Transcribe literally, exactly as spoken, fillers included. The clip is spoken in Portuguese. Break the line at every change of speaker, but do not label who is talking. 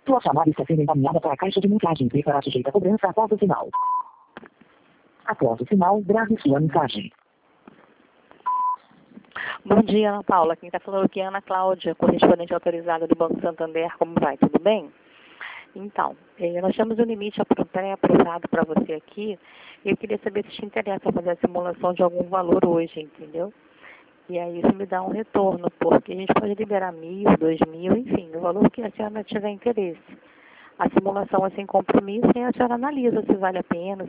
Sua chamada está sendo encaminhada para a caixa de mensagem e será sujeita a cobrança após o sinal. Após o sinal, grave sua mensagem.
Bom dia, Ana Paula. Quem está falando aqui é a Ana Cláudia, correspondente autorizada do Banco Santander. Como vai? Tudo bem? Então, eh, nós temos um limite pré-aprovado para você aqui. E eu queria saber se te interessa fazer a simulação de algum valor hoje, entendeu? E aí isso me dá um retorno, porque a gente pode liberar mil, dois mil, enfim, o valor que a senhora tiver interesse. A simulação é sem compromisso e a senhora analisa se vale a pena,